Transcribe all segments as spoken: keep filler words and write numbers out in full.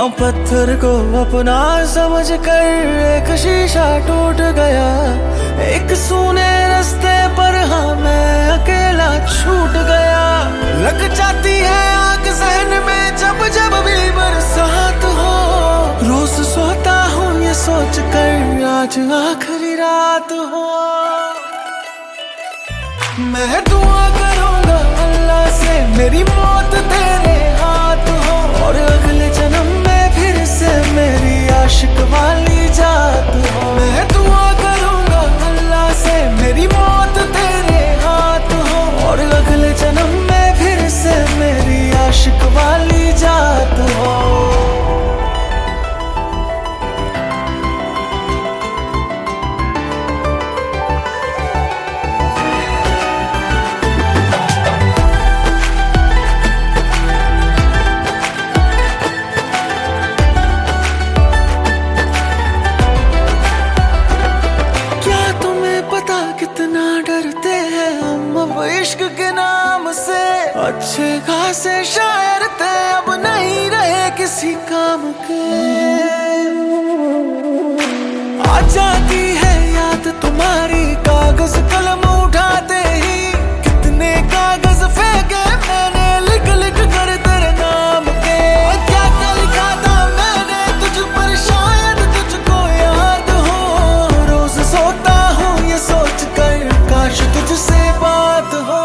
पत्थर को अपना समझ कर एक शीशा टूट गया। एक सूने रास्ते पर हाँ मैं अकेला छूट गया। लग जाती है आग जहन में जब जब भी बरसात हो। रोज सोता हूँ ये सोच कर आज आखिरी रात हो। मैं दुआ करूंगा अल्लाह से मेरी मौत तेरे हाथ हो। और अगले जन्म में फिर से मेरी आशिक वाली जात हो। मैं दुआ करूंगा अल्लाह से मेरी मौत तेरे हाथ हो। और अगले जन्म में फिर से मेरी आशिक वाली जात हो। कितना डरते हैं हम अब इश्क के नाम से। अच्छे खासे शायर थे अब नहीं रहे किसी काम के। आ जाती है याद तुम्हारी कागज कलम उठाते ही। कितने कागज फेंके मैंने लिख लिख कर तेरे नाम के। क्या क्या लिखा था मैंने तुझ पर शायद तुझको याद हो। रोज सोता हूँ ये सोच कर काश तुझसे बात हो।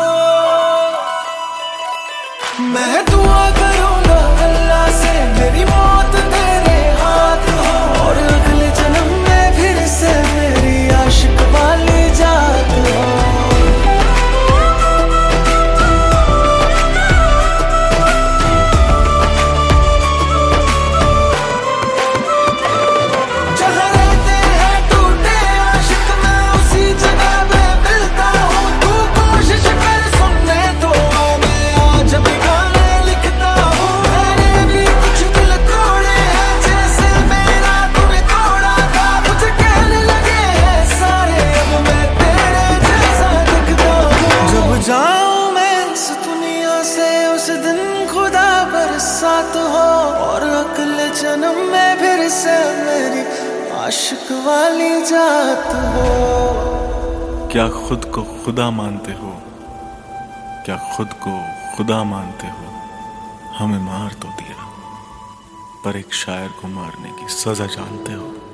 मैं दुआ करूंगा अल्लाह से मेरी मौत तेरे हाथ हो। और अगले जन्म में फिर से मेरी आशिक वाली जात हो। जहाँ रहते हैं टूटे आशिक मैं उसी जगह पे मिलता हूँ। तू कोशिश कर सुनने तो मैं आज भी गाने लिखता हूँ। मैंने भी कुछ दिल तोड़े हैं जैसे मेरा तूने तोड़ा था। मुझे कहने लगे हैं सारे अब मैं तेरे जैसा दिखता हूँ। जब जाऊँ मैं इस दुनिया से उस दिन खुदा बरसात हो। और अगले जन्म में फिर से मेरी आशिक वाली जात हो। क्या खुद को खुदा मानते हो? क्या खुद को खुदा मानते हो? हमें मार तो दिया पर एक शायर को मारने की सजा जानते हो।